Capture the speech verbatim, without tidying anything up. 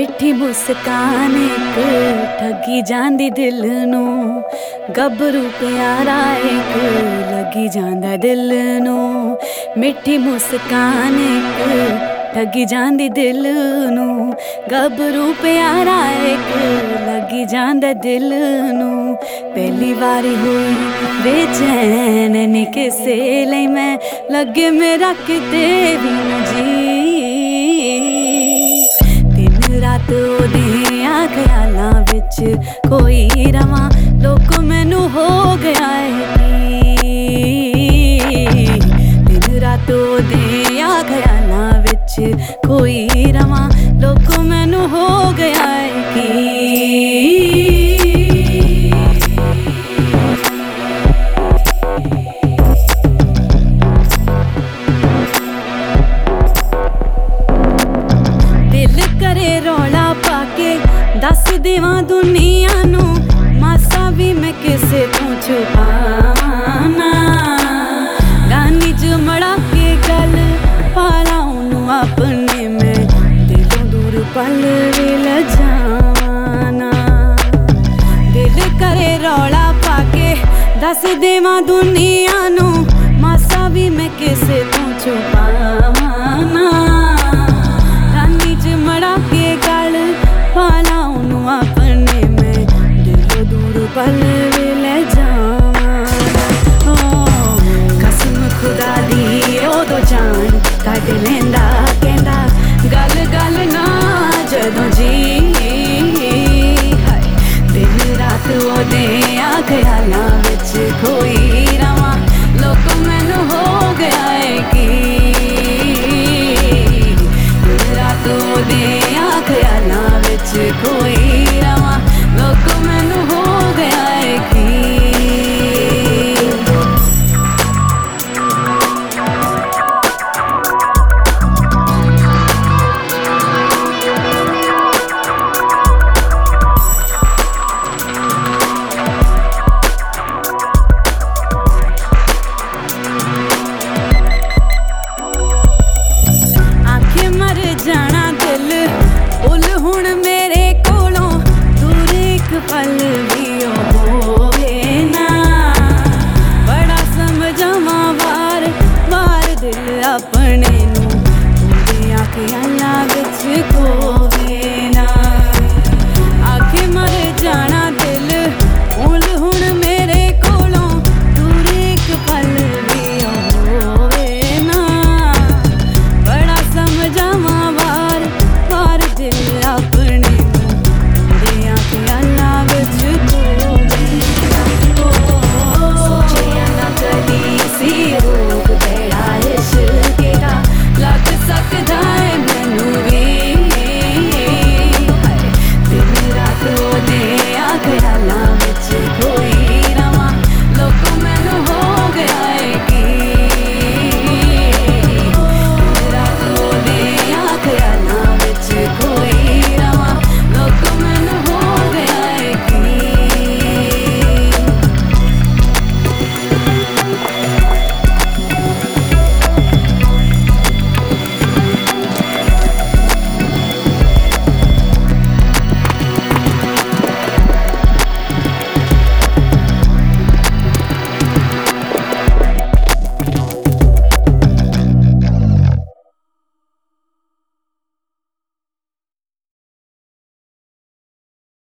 मिठी मुस्कान एक ठगी जांदी दिल नू, गभरू प्यारा एक लगी जांदा दिल नू। मिठी मुस्कान एक ठगी जांदी दिल नू, गभरू प्यारा एक लगी जांदा दिल नू। पहली बारी हुई बेचैन नी किसे लई मैं, लगे मेरा किते भी न जी। रात ओदियां ख्यालां विच कोई रवां, लोक मैनू हो गया है दिन रात ओदियां ख्यालां विच कोई रवां, लोक मैनू हो गया है कि रौला पाके दस देवां दुनिया नू, मासा भी मैं किसे तो छुपाना। गानी च मड़ा के गल पाला उन्नू अपने, मैं दिलों दूर पल विल जावाना। दिल करे रौला पाके दस देवां दुनिया नू, मासा भी मैं किसे तो छुपाना। मड़ा के गल पाला उन्नू अपने, मैं दिलों दूर पल विल जावां। कसम खुदा दी ओदो जान कढ लैंदा, कहंदा गल गल ना जदों जी। हाय दिन रात ओदियां ख्यालां